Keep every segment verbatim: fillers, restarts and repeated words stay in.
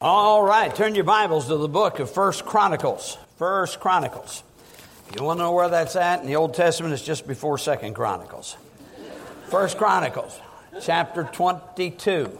All right, turn your Bibles to the book of First Chronicles. First Chronicles. If you want to know where that's at in the Old Testament, it's just before Second Chronicles. First Chronicles, chapter twenty-two.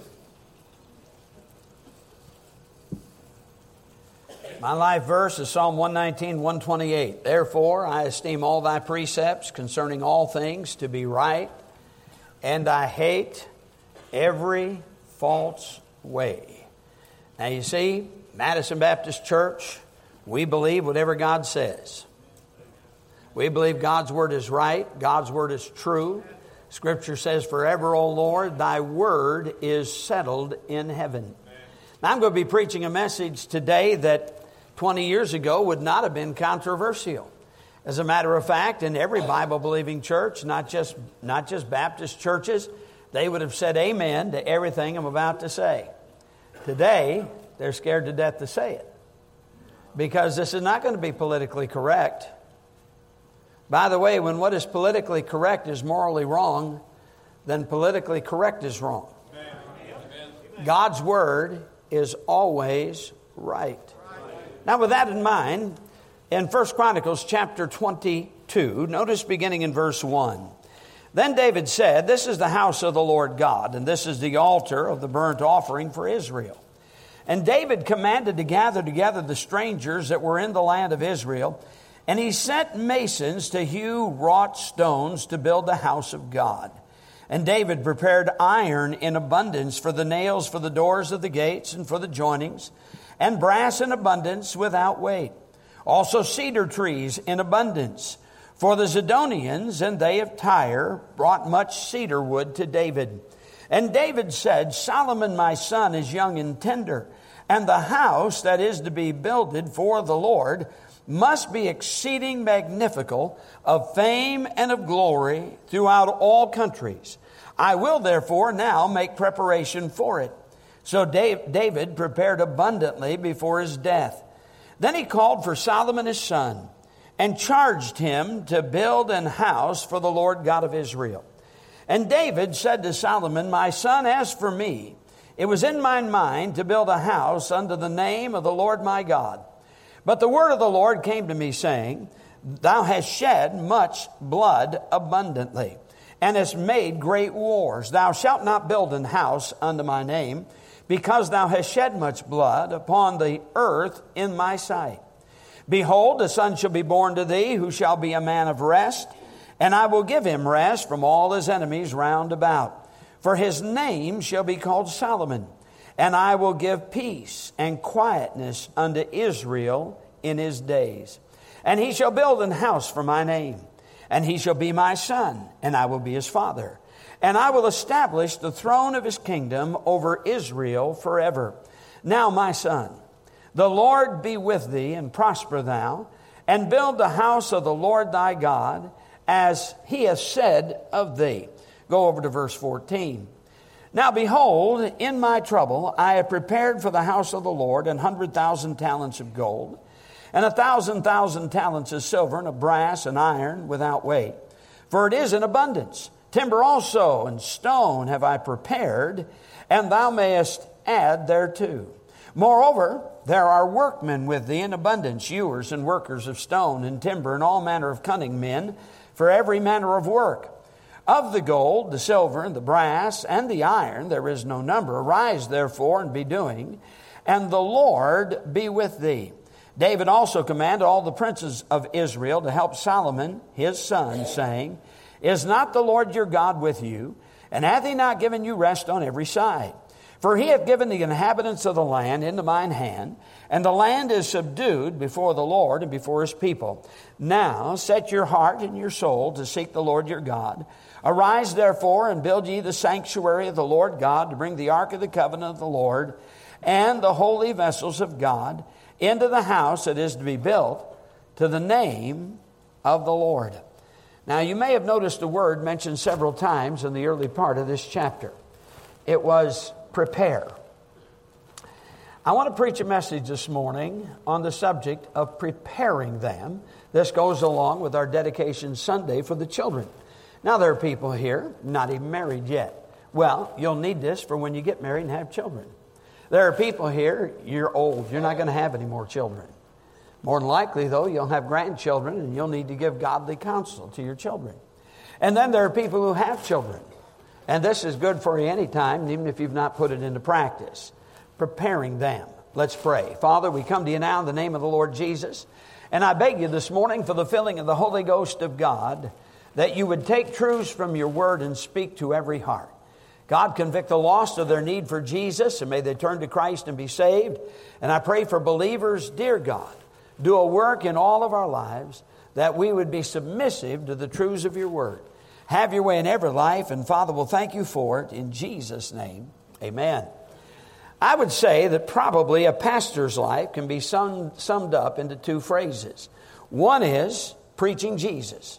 My life verse is Psalm one nineteen, one twenty-eight. Therefore, I esteem all thy precepts concerning all things to be right, and I hate every false way. Now you see, Madison Baptist Church, we believe whatever God says. We believe God's word is right. God's word is true. Scripture says, forever, O Lord, thy word is settled in heaven. Now I'm going to be preaching a message today that twenty years ago would not have been controversial. As a matter of fact, in every Bible-believing church, not just, not just Baptist churches, they would have said amen to everything I'm about to say. Today, they're scared to death to say it because this is not going to be politically correct. By the way, when what is politically correct is morally wrong, then politically correct is wrong. Amen. God's word is always right. Now, with that in mind, in First Chronicles chapter twenty-two, notice beginning in verse one. Then David said, this is the house of the Lord God, and this is the altar of the burnt offering for Israel. And David commanded to gather together the strangers that were in the land of Israel, and he sent masons to hew wrought stones to build the house of God. And David prepared iron in abundance for the nails for the doors of the gates and for the joinings, and brass in abundance without weight. Also cedar trees in abundance. For the Zidonians and they of Tyre brought much cedar wood to David. And David said, Solomon my son is young and tender, and the house that is to be builded for the Lord must be exceeding magnifical, of fame and of glory throughout all countries. I will therefore now make preparation for it. So David prepared abundantly before his death. Then he called for Solomon his son, and charged him to build an house for the Lord God of Israel. And David said to Solomon, my son, as for me, it was in my mind to build a house unto the name of the Lord my God. But the word of the Lord came to me, saying, thou hast shed much blood abundantly, and hast made great wars. Thou shalt not build an house unto my name, because thou hast shed much blood upon the earth in my sight. Behold, a son shall be born to thee, who shall be a man of rest, and I will give him rest from all his enemies round about. For his name shall be called Solomon, and I will give peace and quietness unto Israel in his days. And he shall build an house for my name, and he shall be my son, and I will be his father. And I will establish the throne of his kingdom over Israel forever. Now, my son, the Lord be with thee, and prosper thou, and build the house of the Lord thy God, as he has said of thee. Go over to verse fourteen. Now behold, in my trouble I have prepared for the house of the Lord an hundred thousand talents of gold, and a thousand thousand talents of silver, and of brass and iron without weight. For it is in abundance. Timber also and stone have I prepared, and thou mayest add thereto. Moreover, there are workmen with thee in abundance, hewers and workers of stone and timber, and all manner of cunning men, for every manner of work. Of the gold, the silver, and the brass, and the iron, there is no number. Arise, therefore, and be doing, and the Lord be with thee. David also commanded all the princes of Israel to help Solomon his son, saying, Is not the Lord your God with you? And hath he not given you rest on every side? For he hath given the inhabitants of the land into mine hand, and the land is subdued before the Lord and before his people. Now set your heart and your soul to seek the Lord your God. Arise therefore and build ye the sanctuary of the Lord God, to bring the ark of the covenant of the Lord and the holy vessels of God into the house that is to be built to the name of the Lord. Now you may have noticed a word mentioned several times in the early part of this chapter. It was prepare. I want to preach a message this morning on the subject of preparing them. This goes along with our dedication Sunday for the children. Now there are people here not even married yet. Well, you'll need this for when you get married and have children. There are people here, you're old, you're not going to have any more children. More than likely, though, you'll have grandchildren, and you'll need to give godly counsel to your children. And then there are people who have children. And this is good for you anytime, even if you've not put it into practice. Preparing them. Let's pray. Father, we come to you now in the name of the Lord Jesus. And I beg you this morning for the filling of the Holy Ghost of God, that you would take truths from your word and speak to every heart. God, convict the lost of their need for Jesus, and may they turn to Christ and be saved. And I pray for believers, dear God, do a work in all of our lives that we would be submissive to the truths of your word. Have your way in every life, and Father, we'll thank you for it in Jesus' name. Amen. I would say that probably a pastor's life can be sum, summed up into two phrases. One is preaching Jesus,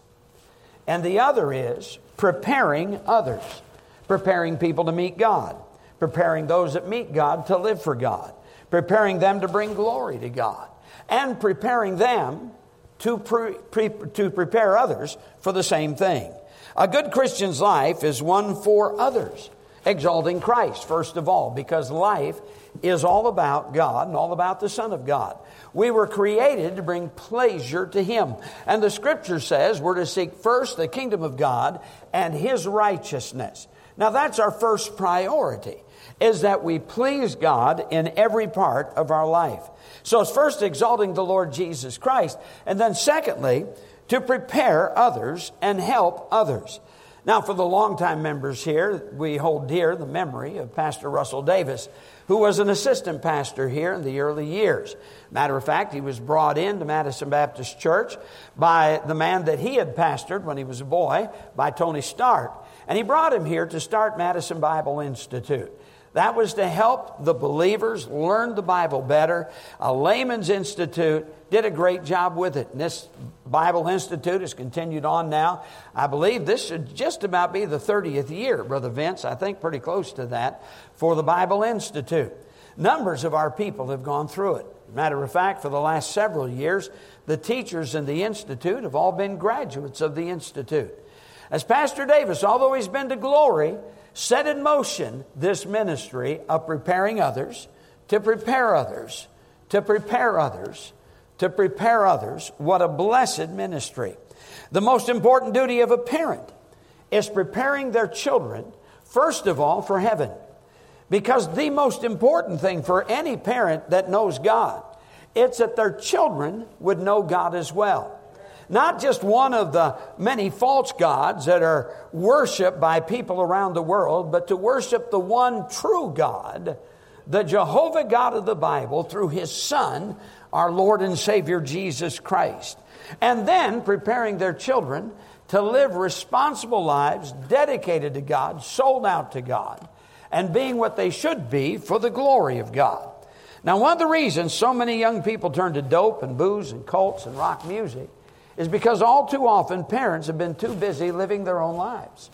and the other is preparing others, preparing people to meet God, preparing those that meet God to live for God, preparing them to bring glory to God, and preparing them to, pre, pre, to prepare others for the same thing. A good Christian's life is one for others, exalting Christ first of all, because life is all about God and all about the Son of God. We were created to bring pleasure to Him. And the Scripture says we're to seek first the kingdom of God and His righteousness. Now that's our first priority, is that we please God in every part of our life. So it's first exalting the Lord Jesus Christ, and then secondly, to prepare others and help others. Now, for the longtime members here, we hold dear the memory of Pastor Russell Davis, who was an assistant pastor here in the early years. Matter of fact, he was brought into Madison Baptist Church by the man that he had pastored when he was a boy, by Tony Stark. And he brought him here to start Madison Bible Institute. That was to help the believers learn the Bible better. A layman's institute, did a great job with it. And this Bible Institute has continued on now. I believe this should just about be the thirtieth year, Brother Vince. I think pretty close to that for the Bible Institute. Numbers of our people have gone through it. Matter of fact, for the last several years, the teachers in the Institute have all been graduates of the Institute. As Pastor Davis, although he's been to glory, set in motion this ministry of preparing others, to prepare others, to prepare others, to prepare others. What a blessed ministry. The most important duty of a parent is preparing their children, first of all, for heaven. Because the most important thing for any parent that knows God, it's that their children would know God as well. Not just one of the many false gods that are worshiped by people around the world, but to worship the one true God, the Jehovah God of the Bible, through His Son, our Lord and Savior Jesus Christ. And then preparing their children to live responsible lives, dedicated to God, sold out to God, and being what they should be for the glory of God. Now, one of the reasons so many young people turn to dope and booze and cults and rock music is because all too often parents have been too busy living their own lives.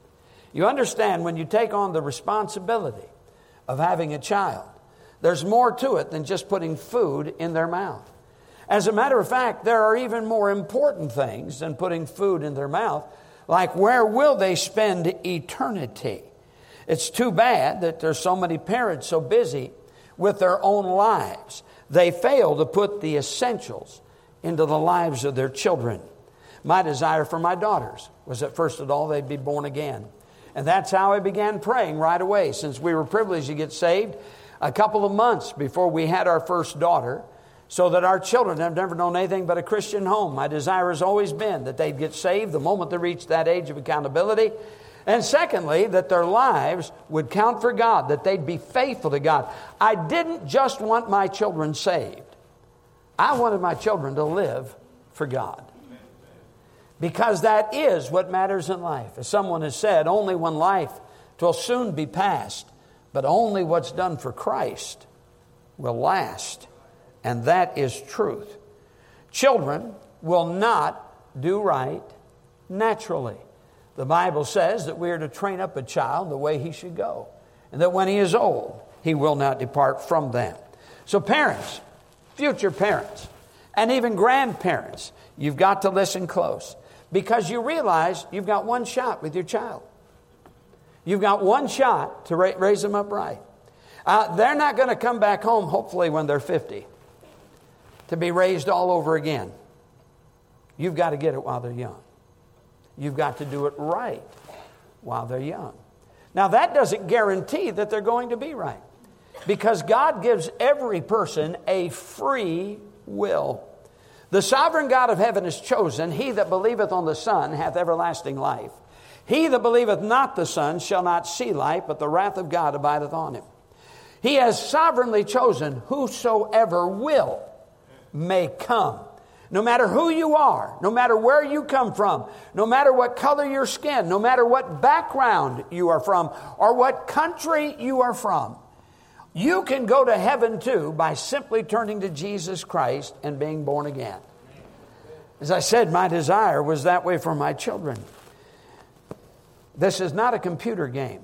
You understand, when you take on the responsibility of having a child, there's more to it than just putting food in their mouth. As a matter of fact, there are even more important things than putting food in their mouth, like where will they spend eternity? It's too bad that there's so many parents so busy with their own lives. They fail to put the essentials into the lives of their children. My desire for my daughters was that first of all they'd be born again. And that's how I began praying right away, since we were privileged to get saved a couple of months before we had our first daughter, so that our children have never known anything but a Christian home. My desire has always been that they'd get saved the moment they reach that age of accountability. And secondly, that their lives would count for God, that they'd be faithful to God. I didn't just want my children saved. I wanted my children to live for God. Because that is what matters in life. As someone has said, only one life will soon be past, but only what's done for Christ will last. And that is truth. Children will not do right naturally. The Bible says that we are to train up a child the way he should go, and that when he is old, he will not depart from them. So parents, future parents, and even grandparents, you've got to listen close, because you realize you've got one shot with your child. You've got one shot to ra- raise them up right. Uh, they're not going to come back home, hopefully, when they're fifty, to be raised all over again. You've got to get it while they're young. You've got to do it right while they're young. Now, that doesn't guarantee that they're going to be right, because God gives every person a free will. The sovereign God of heaven has chosen, he that believeth on the Son hath everlasting life. He that believeth not the Son shall not see life, but the wrath of God abideth on him. He has sovereignly chosen whosoever will may come. No matter who you are, no matter where you come from, no matter what color your skin, no matter what background you are from, or what country you are from, you can go to heaven too by simply turning to Jesus Christ and being born again. As I said, my desire was that way for my children. This is not a computer game.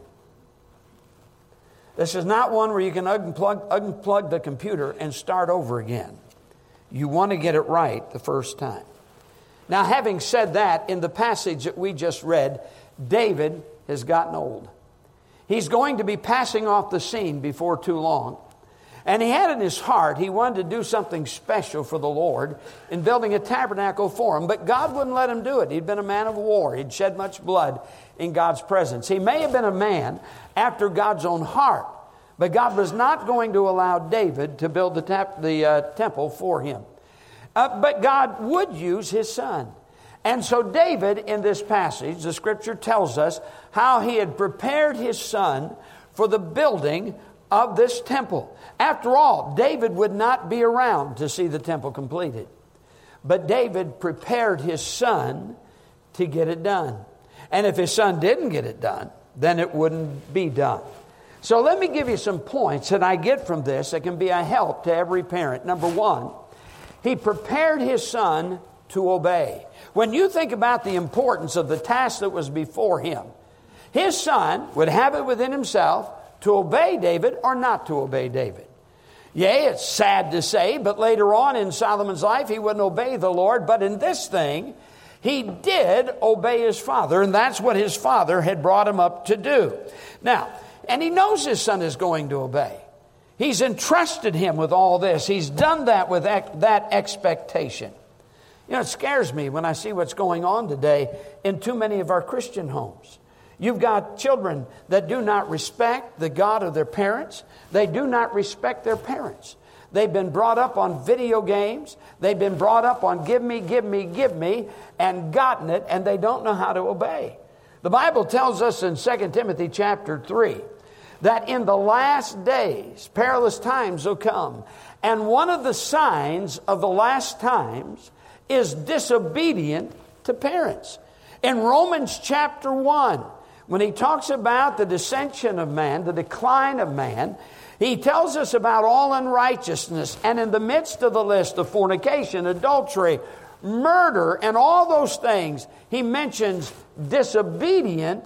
This is not one where you can unplug, unplug the computer and start over again. You want to get it right the first time. Now, having said that, in the passage that we just read, David has gotten old. He's going to be passing off the scene before too long. And he had in his heart, he wanted to do something special for the Lord in building a tabernacle for him. But God wouldn't let him do it. He'd been a man of war. He'd shed much blood in God's presence. He may have been a man after God's own heart. But God was not going to allow David to build the, tap, the uh, temple for him. Uh, but God would use his son. And so David, in this passage, the scripture tells us how he had prepared his son for the building of this temple. After all, David would not be around to see the temple completed. But David prepared his son to get it done. And if his son didn't get it done, then it wouldn't be done. So let me give you some points that I get from this that can be a help to every parent. Number one, he prepared his son to obey. When you think about the importance of the task that was before him, his son would have it within himself to obey David or not to obey David. Yea, it's sad to say, but later on in Solomon's life, he wouldn't obey the Lord. But in this thing, he did obey his father, and that's what his father had brought him up to do. Now, and he knows his son is going to obey. He's entrusted him with all this. He's done that with that expectation. You know, it scares me when I see what's going on today in too many of our Christian homes. You've got children that do not respect the God of their parents. They do not respect their parents. They've been brought up on video games. They've been brought up on give me, give me, give me, and gotten it, and they don't know how to obey. The Bible tells us in Second Timothy chapter three that in the last days, perilous times will come. And one of the signs of the last times is disobedient to parents. In Romans chapter one, when he talks about the dissension of man, the decline of man, he tells us about all unrighteousness. And in the midst of the list of fornication, adultery, murder, and all those things, he mentions disobedient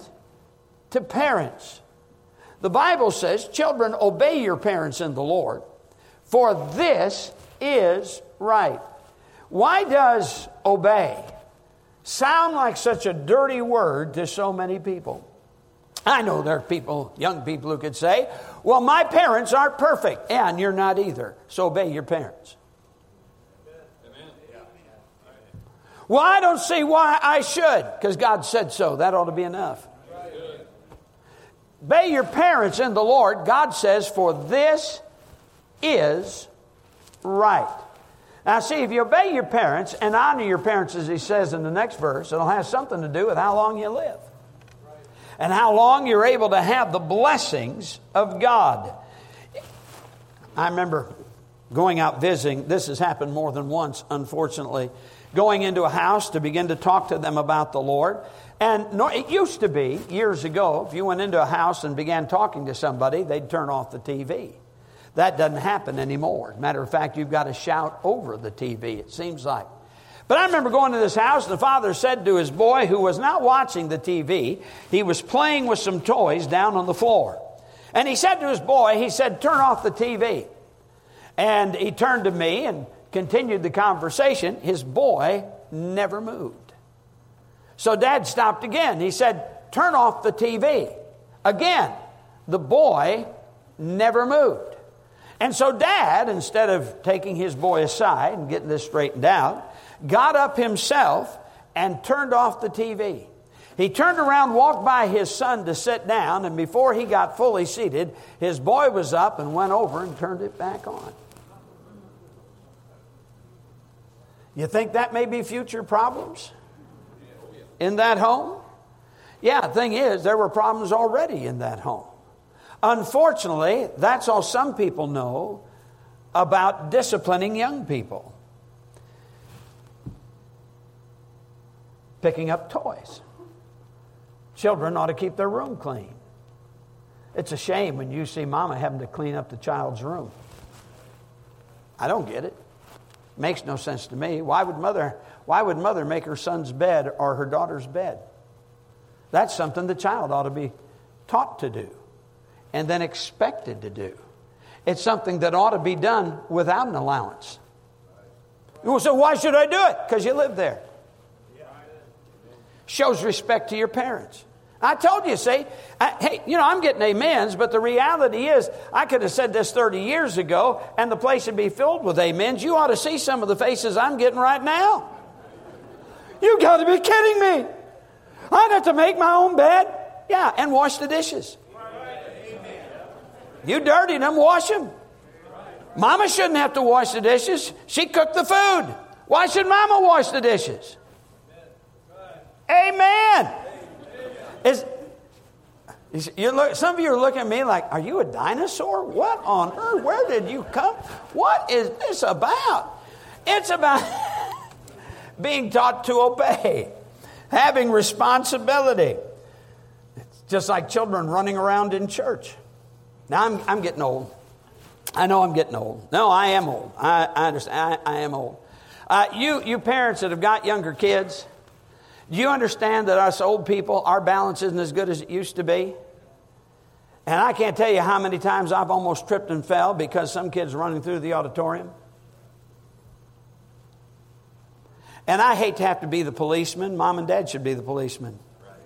to parents. The Bible says, children, obey your parents in the Lord, for this is right. Why does obey sound like such a dirty word to so many people? I know there are people, young people, who could say, well, my parents aren't perfect. Yeah, and you're not either. So obey your parents. Amen. Well, I don't see why I should, because God said so. That ought to be enough. Obey your parents in the Lord, God says, for this is right. Now, see, if you obey your parents and honor your parents, as he says in the next verse, it'll have something to do with how long you live. And how long you're able to have the blessings of God. I remember going out visiting. This has happened more than once, unfortunately. Going into a house to begin to talk to them about the Lord. And no, it used to be, years ago, if you went into a house and began talking to somebody, they'd turn off the T V. That doesn't happen anymore. As a matter of fact, you've got to shout over the T V, it seems like. But I remember going to this house, and the father said to his boy, who was not watching the T V, he was playing with some toys down on the floor. And he said to his boy, he said, turn off the T V. And he turned to me and continued the conversation. His boy never moved. So Dad stopped again. He said, turn off the T V. Again, the boy never moved. And so Dad, instead of taking his boy aside and getting this straightened out, got up himself and turned off the T V. He turned around, walked by his son to sit down, and before he got fully seated, his boy was up and went over and turned it back on. You think that may be future problems in that home? Yeah, the thing is, there were problems already in that home. Unfortunately, that's all some people know about disciplining young people. Picking up toys. Children ought to keep their room clean. It's a shame when you see mama having to clean up the child's room. I don't get it. Makes no sense to me. Why would mother, why would mother make her son's bed or her daughter's bed? That's something the child ought to be taught to do and then expected to do. It's something that ought to be done without an allowance. So why should I do it? Because you live there. Shows respect to your parents. I told you, see, I, hey, you know, I'm getting amens, but the reality is I could have said this thirty years ago and the place would be filled with amens. You ought to see some of the faces I'm getting right now. You got to be kidding me. I'd have to make my own bed. Yeah, and wash the dishes. You dirtied them, wash them. Mama shouldn't have to wash the dishes. She cooked the food. Why should Mama wash the dishes? Amen. Is, is you look, some of you are looking at me like, are you a dinosaur? What on earth? Where did you come? What is this about? It's about being taught to obey, having responsibility. It's just like children running around in church. Now, I'm, I'm getting old. I know I'm getting old. No, I am old. I, I understand. I, I am old. Uh, you, you parents that have got younger kids, do you understand that us old people, our balance isn't as good as it used to be? And I can't tell you how many times I've almost tripped and fell because some kid's running through the auditorium. And I hate to have to be the policeman. Mom and Dad should be the policeman.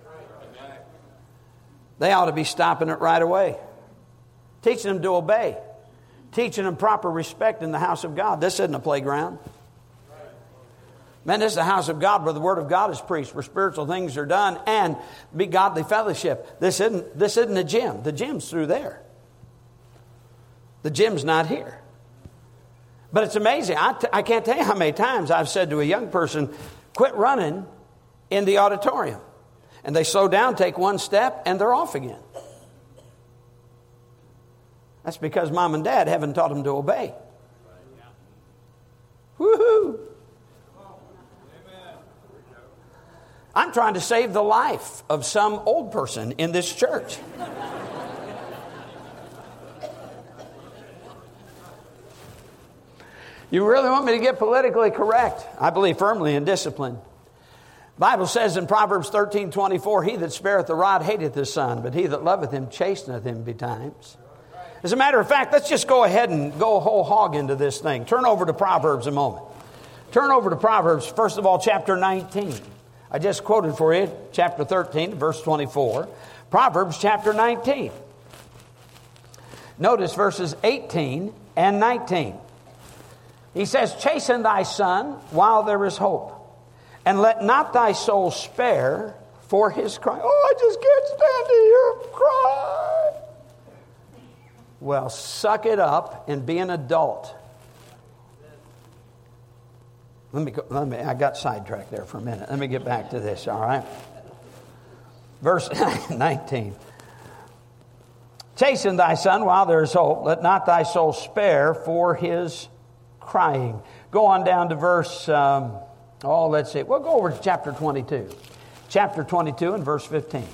They ought to be stopping it right away. Teaching them to obey. Teaching them proper respect in the house of God. This isn't a playground. Man, this is the house of God where the Word of God is preached, where spiritual things are done, and be godly fellowship. This isn't, this isn't a gym. The gym's through there. The gym's not here. But it's amazing. I, t- I can't tell you how many times I've said to a young person, quit running in the auditorium. And they slow down, take one step, and they're off again. That's because Mom and Dad haven't taught them to obey. Woohoo! I'm trying to save the life of some old person in this church. You really want me to get politically correct? I believe firmly in discipline. The Bible says in Proverbs thirteen twenty-four, he that spareth the rod hateth his son, but he that loveth him chasteneth him betimes. As a matter of fact, let's just go ahead and go whole hog into this thing. Turn over to Proverbs a moment. Turn over to Proverbs, first of all, chapter nineteen. I just quoted for you chapter thirteen, verse twenty-four. Proverbs chapter nineteen. Notice verses eighteen and nineteen. He says, chasten thy son while there is hope, and let not thy soul spare for his cry. Oh, I just can't stand to hear him cry. Well, suck it up and be an adult. Let me, go, let me, I got sidetracked there for a minute. Let me get back to this, all right? Verse nineteen. Chasten thy son while there is hope. Let not thy soul spare for his crying. Go on down to verse, um, oh, let's see. We'll go over to chapter twenty-two. Chapter twenty-two and verse fifteen.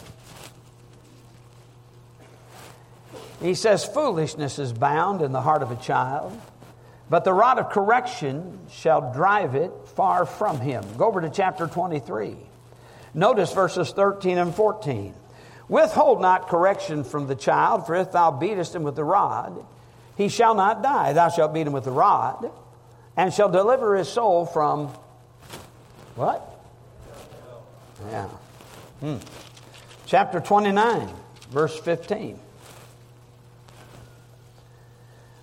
He says, foolishness is bound in the heart of a child, but the rod of correction shall drive it far from him. Go over to chapter twenty-three. Notice verses thirteen and fourteen. Withhold not correction from the child, for if thou beatest him with the rod, he shall not die. Thou shalt beat him with the rod, and shall deliver his soul from what? Yeah. Hmm. Chapter twenty-nine, verse fifteen.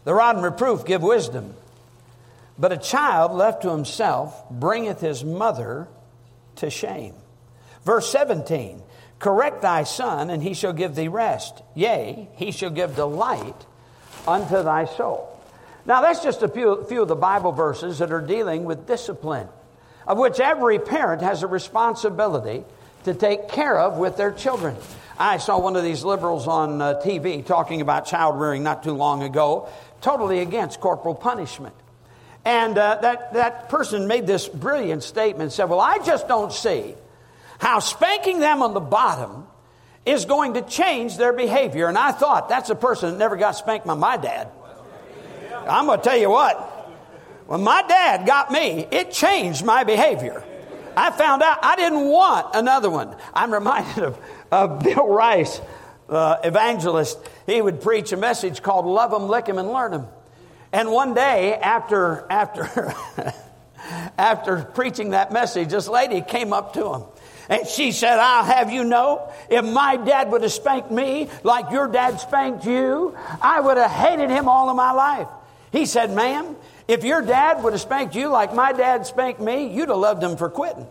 The rod and reproof give wisdom, but a child left to himself bringeth his mother to shame. Verse seventeen, correct thy son, and he shall give thee rest. Yea, he shall give delight unto thy soul. Now that's just a few, few of the Bible verses that are dealing with discipline, of which every parent has a responsibility to take care of with their children. I saw one of these liberals on uh, T V talking about child rearing not too long ago, totally against corporal punishment. And uh, that, that person made this brilliant statement, said, well, I just don't see how spanking them on the bottom is going to change their behavior. And I thought, that's a person that never got spanked by my dad. I'm going to tell you what, when my dad got me, it changed my behavior. I found out I didn't want another one. I'm reminded of, of Bill Rice, uh, evangelist. He would preach a message called Love 'em, Lick 'em, and Learn 'em. And one day after, after, after preaching that message, this lady came up to him. And she said, I'll have you know, if my dad would have spanked me like your dad spanked you, I would have hated him all of my life. He said, ma'am, if your dad would have spanked you like my dad spanked me, you'd have loved him for quitting.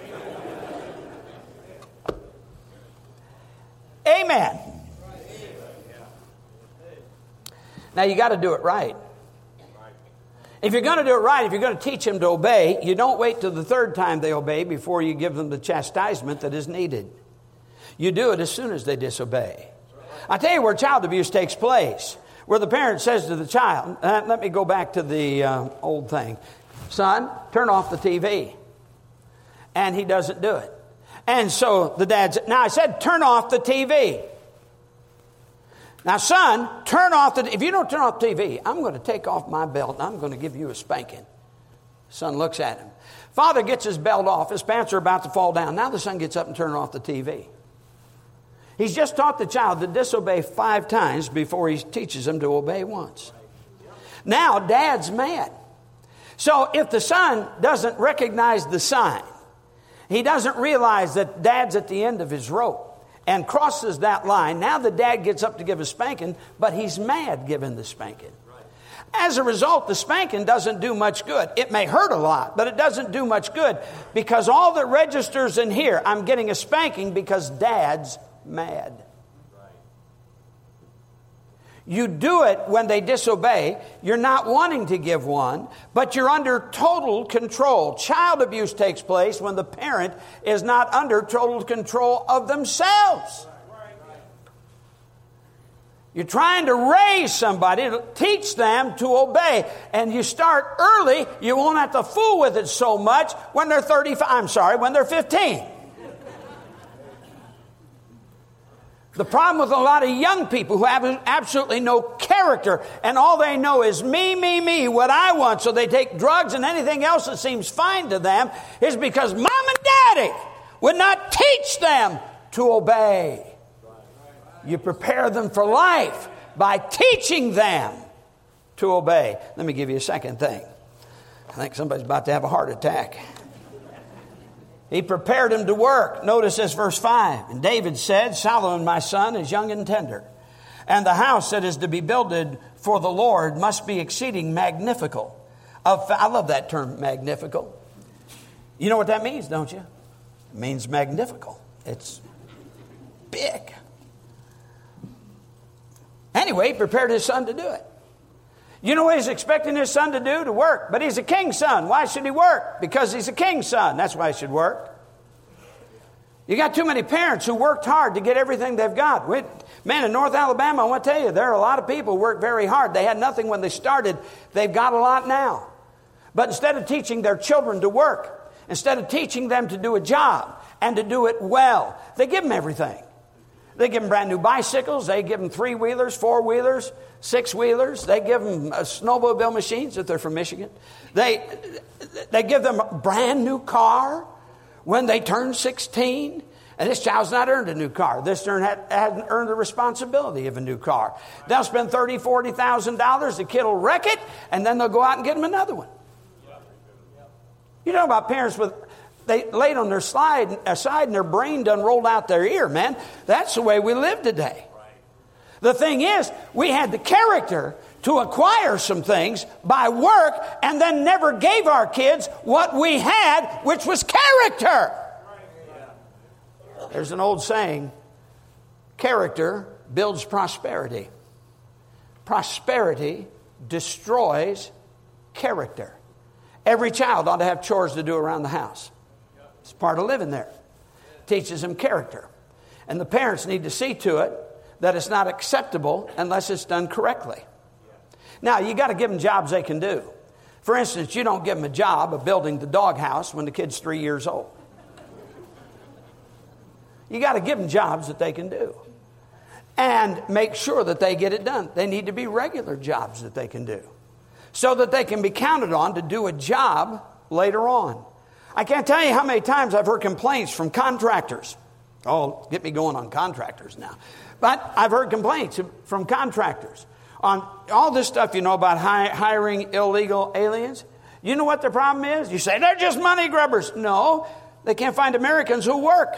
Amen. Now you got to do it right. If you're going to do it right, if you're going to teach them to obey, you don't wait till the third time they obey before you give them the chastisement that is needed. You do it as soon as they disobey. I tell you where child abuse takes place, where the parent says to the child, uh, let me go back to the uh, old thing. Son, turn off the T V. And he doesn't do it. And so the dad said, now I said, turn off the T V. Now, son, turn off the, if you don't turn off the T V, I'm going to take off my belt and I'm going to give you a spanking. Son looks at him. Father gets his belt off. His pants are about to fall down. Now the son gets up and turns off the T V. He's just taught the child to disobey five times before he teaches him to obey once. Now dad's mad. So if the son doesn't recognize the sign, he doesn't realize that dad's at the end of his rope and crosses that line, now the dad gets up to give a spanking, but he's mad giving the spanking. As a result, the spanking doesn't do much good. It may hurt a lot, but it doesn't do much good because all that registers in here, I'm getting a spanking because dad's mad. You do it when they disobey. You're not wanting to give one, but you're under total control. Child abuse takes place when the parent is not under total control of themselves. You're trying to raise somebody, to teach them to obey. And you start early, you won't have to fool with it so much when they're thirty-five, I'm sorry, when they're fifteen. The problem with a lot of young people who have absolutely no character and all they know is me, me, me, what I want, so they take drugs and anything else that seems fine to them, is because mom and daddy would not teach them to obey. You prepare them for life by teaching them to obey. Let me give you a second thing. I think somebody's about to have a heart attack. He prepared him to work. Notice this, verse five. And David said, Solomon, my son, is young and tender. And the house that is to be builded for the Lord must be exceeding magnifical. I love that term, magnifical. You know what that means, don't you? It means magnifical. It's big. Anyway, he prepared his son to do it. You know what he's expecting his son to do? To work. But he's a king's son. Why should he work? Because he's a king's son. That's why he should work. You got too many parents who worked hard to get everything they've got. We, man, in North Alabama, I want to tell you, there are a lot of people who work very hard. They had nothing when they started. They've got a lot now. But instead of teaching their children to work, instead of teaching them to do a job and to do it well, they give them everything. They give them brand new bicycles. They give them three-wheelers, four-wheelers, six-wheelers. They give them uh, snowmobile machines if they're from Michigan. They, they give them a brand new car when they turn sixteen. And this child's not earned a new car. This turn had, hadn't earned the responsibility of a new car. They'll spend thirty thousand dollars, forty thousand dollars. The kid will wreck it, and then they'll go out and get them another one. You know about parents with... They laid on their slide aside and their brain done rolled out their ear, man. That's the way we live today. The thing is, we had the character to acquire some things by work and then never gave our kids what we had, which was character. There's an old saying, character builds prosperity. Prosperity destroys character. Every child ought to have chores to do around the house. It's part of living there. Teaches them character. And the parents need to see to it that it's not acceptable unless it's done correctly. Now, you got to give them jobs they can do. For instance, you don't give them a job of building the doghouse when the kid's three years old. You got to give them jobs that they can do. And make sure that they get it done. They need to be regular jobs that they can do, so that they can be counted on to do a job later on. I can't tell you how many times I've heard complaints from contractors. Oh, get me going on contractors now. But I've heard complaints from contractors on all this stuff, you know, about hi- hiring illegal aliens. You know what the problem is? You say, they're just money grubbers. No, they can't find Americans who work.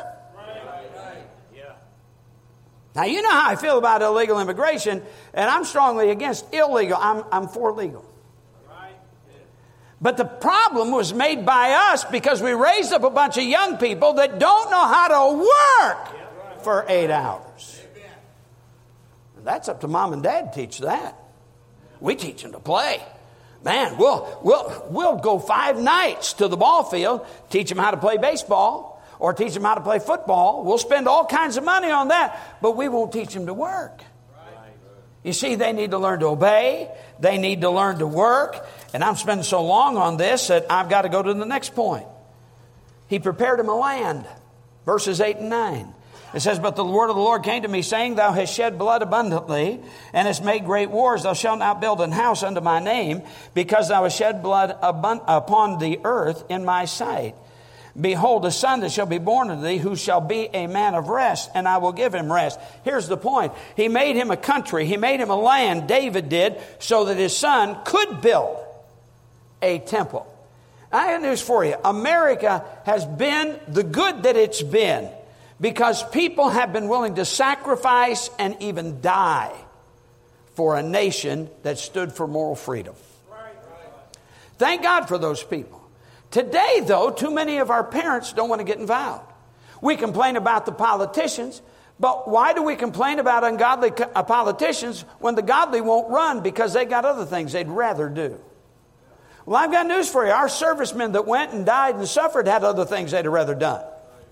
Now, you know how I feel about illegal immigration, and I'm strongly against illegal. I'm, I'm for legal. But the problem was made by us because we raised up a bunch of young people that don't know how to work for eight hours. And that's up to mom and dad to teach that. We teach them to play. Man, we'll, we'll, we'll go five nights to the ball field, teach them how to play baseball, or teach them how to play football. We'll spend all kinds of money on that, but we won't teach them to work. You see, they need to learn to obey. They need to learn to work. And I'm spending so long on this that I've got to go to the next point. He prepared him a land. Verses eight and nine. It says, but the word of the Lord came to me, saying, thou hast shed blood abundantly, and hast made great wars. Thou shalt not build an house unto my name, because thou hast shed blood abund- upon the earth in my sight. Behold, a son that shall be born unto thee, who shall be a man of rest, and I will give him rest. Here's the point. He made him a country. He made him a land, David did, so that his son could build a temple. I have news for you. America has been the good that it's been because people have been willing to sacrifice and even die for a nation that stood for moral freedom. Thank God for those people. Today, though, too many of our parents don't want to get involved. We complain about the politicians, but why do we complain about ungodly politicians when the godly won't run because they got other things they'd rather do? Well, I've got news for you. Our servicemen that went and died and suffered had other things they'd have rather done.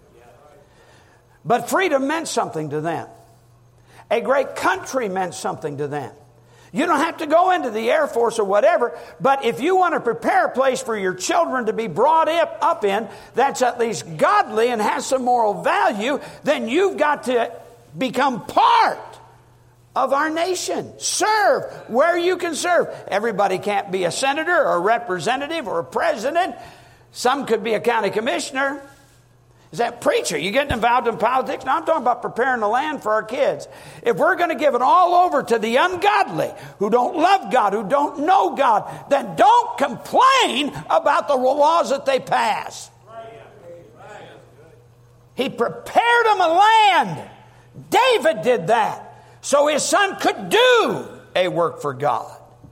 But freedom meant something to them. A great country meant something to them. You don't have to go into the Air Force or whatever, but if you want to prepare a place for your children to be brought up, up in that's at least godly and has some moral value, then you've got to become part of our nation. Serve where you can serve. Everybody can't be a senator or a representative or a president. Some could be a county commissioner. Is that preacher? You getting involved in politics? No, I'm talking about preparing the land for our kids. If we're going to give it all over to the ungodly who don't love God, who don't know God, then don't complain about the laws that they pass. He prepared them a land. David did that so his son could do a work for God.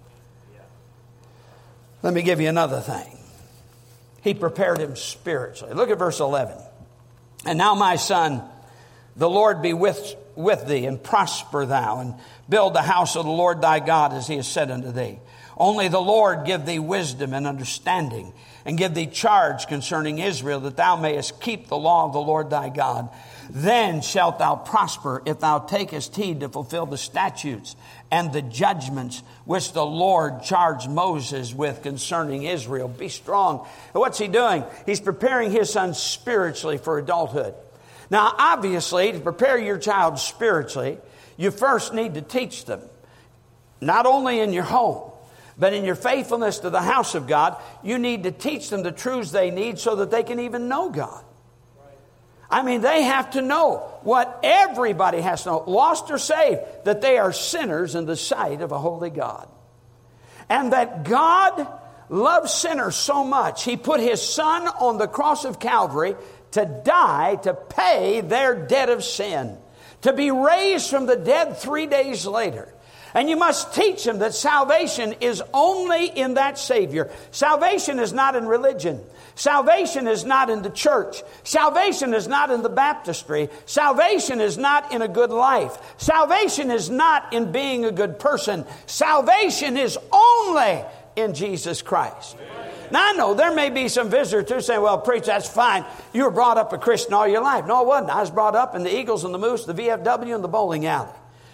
Let me give you another thing. He prepared him spiritually. Look at verse eleven. And now, my son, the Lord be with, with thee, and prosper thou, and build the house of the Lord thy God as he has said unto thee. Only the Lord give thee wisdom and understanding, and give thee charge concerning Israel, that thou mayest keep the law of the Lord thy God. Then shalt thou prosper if thou takest heed to fulfill the statutes and the judgments which the Lord charged Moses with concerning Israel. Be strong. And what's he doing? He's preparing his son spiritually for adulthood. Now, obviously, to prepare your child spiritually, you first need to teach them, not only in your home, but in your faithfulness to the house of God. You need to teach them the truths they need so that they can even know God. I mean, they have to know what everybody has to know, lost or saved, that they are sinners in the sight of a holy God. And that God loves sinners so much, he put his son on the cross of Calvary to die to pay their debt of sin, to be raised from the dead three days later. And you must teach them that salvation is only in that Savior. Salvation is not in religion. Salvation is not in the church. Salvation is not in the baptistry. Salvation is not in a good life. Salvation is not in being a good person. Salvation is only in Jesus Christ. Now, I know there may be some visitors who say, well, preach, that's fine. You were brought up a Christian all your life. No, I wasn't. I was brought up in the Eagles and the Moose, the V F W, and the bowling alley.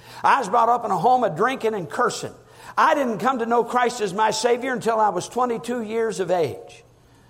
I was brought up in a home of drinking and cursing. I didn't come to know Christ as my Savior until I was twenty-two years of age.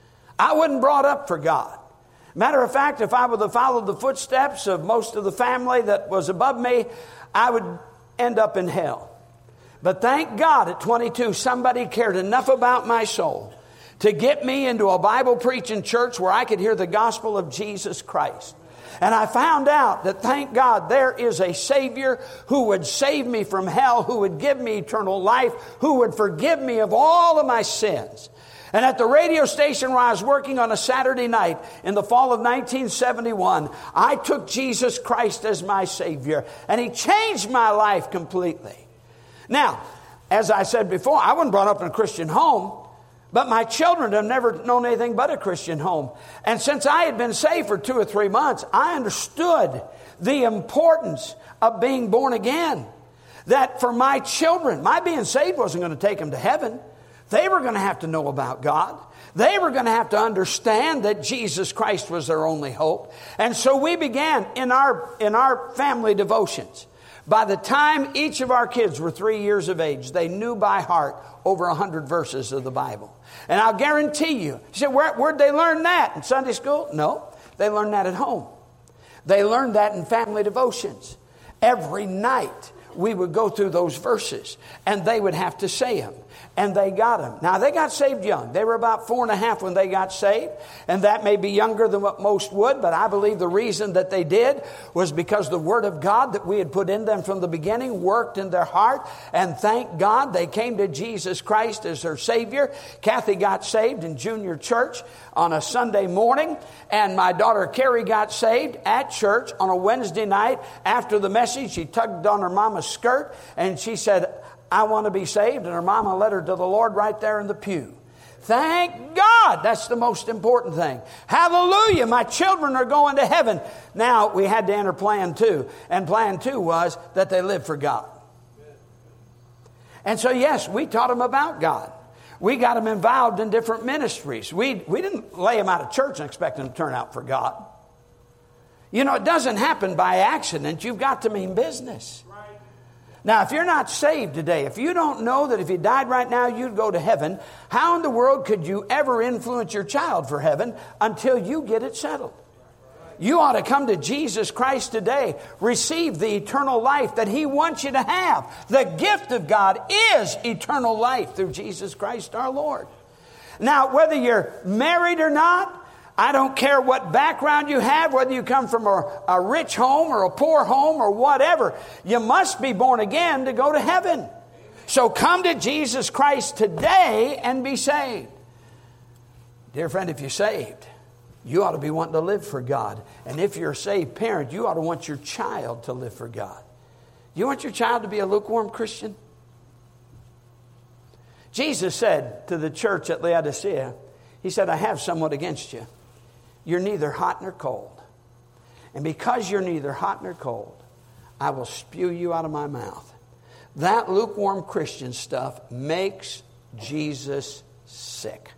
I wasn't brought up for God. Matter of fact, if I would have followed the footsteps of most of the family that was above me, I would end up in hell. But thank God at twenty-two, somebody cared enough about my soul to get me into a Bible preaching church where I could hear the gospel of Jesus Christ. And I found out that, thank God, there is a Savior who would save me from hell, who would give me eternal life, who would forgive me of all of my sins. And at the radio station where I was working on a Saturday night in the fall of nineteen seventy-one, I took Jesus Christ as my Savior, and He changed my life completely. Now, as I said before, I wasn't brought up in a Christian home. But my children have never known anything but a Christian home. And since I had been saved for two or three months, I understood the importance of being born again. That for my children, my being saved wasn't going to take them to heaven. They were going to have to know about God. They were going to have to understand that Jesus Christ was their only hope. And so we began in our, in our family devotions. By the time each of our kids were three years of age, they knew by heart over a hundred verses of the Bible. And I'll guarantee you, you said, Where, where'd they learn that? In Sunday school? No, they learned that at home. They learned that in family devotions. Every night we would go through those verses, and they would have to say them. And they got them. Now, they got saved young. They were about four and a half when they got saved. And that may be younger than what most would. But I believe the reason that they did was because the Word of God that we had put in them from the beginning worked in their heart. And thank God they came to Jesus Christ as their Savior. Kathy got saved in junior church on a Sunday morning. And my daughter Carrie got saved at church on a Wednesday night. After the message, she tugged on her mama's skirt. And she said, I want to be saved. And her mama led her to the Lord right there in the pew. Thank God. That's the most important thing. Hallelujah. My children are going to heaven. Now, we had to enter plan two. And plan two was that they live for God. And so, yes, we taught them about God. We got them involved in different ministries. We, we didn't lay them out of church and expect them to turn out for God. You know, it doesn't happen by accident. You've got to mean business. Now, if you're not saved today, if you don't know that if you died right now, you'd go to heaven, how in the world could you ever influence your child for heaven until you get it settled? You ought to come to Jesus Christ today. Receive the eternal life that He wants you to have. The gift of God is eternal life through Jesus Christ our Lord. Now, whether you're married or not, I don't care what background you have, whether you come from a, a rich home or a poor home or whatever. You must be born again to go to heaven. So come to Jesus Christ today and be saved. Dear friend, if you're saved, you ought to be wanting to live for God. And if you're a saved parent, you ought to want your child to live for God. You want your child to be a lukewarm Christian? Jesus said to the church at Laodicea, He said, I have somewhat against you. You're neither hot nor cold. And because you're neither hot nor cold, I will spew you out of my mouth. That lukewarm Christian stuff makes Jesus sick.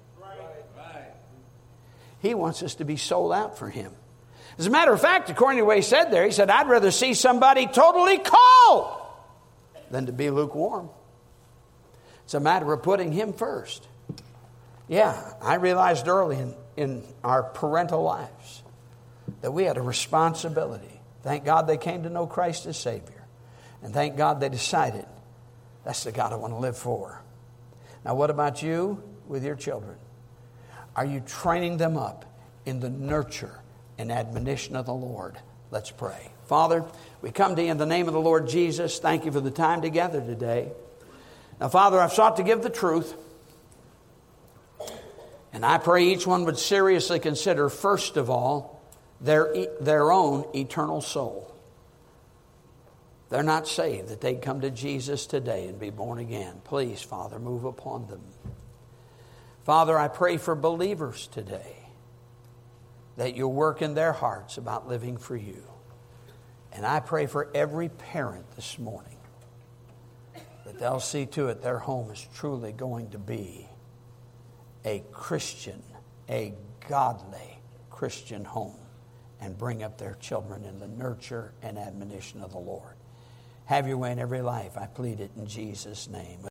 He wants us to be sold out for Him. As a matter of fact, according to what He said there, He said, I'd rather see somebody totally cold than to be lukewarm. It's a matter of putting Him first. Yeah, I realized early in, in our parental lives that we had a responsibility. Thank God they came to know Christ as Savior. And thank God they decided, that's the God I want to live for. Now, what about you with your children? Are you training them up in the nurture and admonition of the Lord? Let's pray. Father, we come to you in the name of the Lord Jesus. Thank you for the time together today. Now, Father, I've sought to give the truth. And I pray each one would seriously consider, first of all, their, their own eternal soul. they're not saved, that they'd come to Jesus today and be born again. Please, Father, move upon them. Father, I pray for believers today that you'll work in their hearts about living for you. And I pray for every parent this morning that they'll see to it their home is truly going to be a Christian, a godly Christian home, and bring up their children in the nurture and admonition of the Lord. Have your way in every life. I plead it in Jesus' name.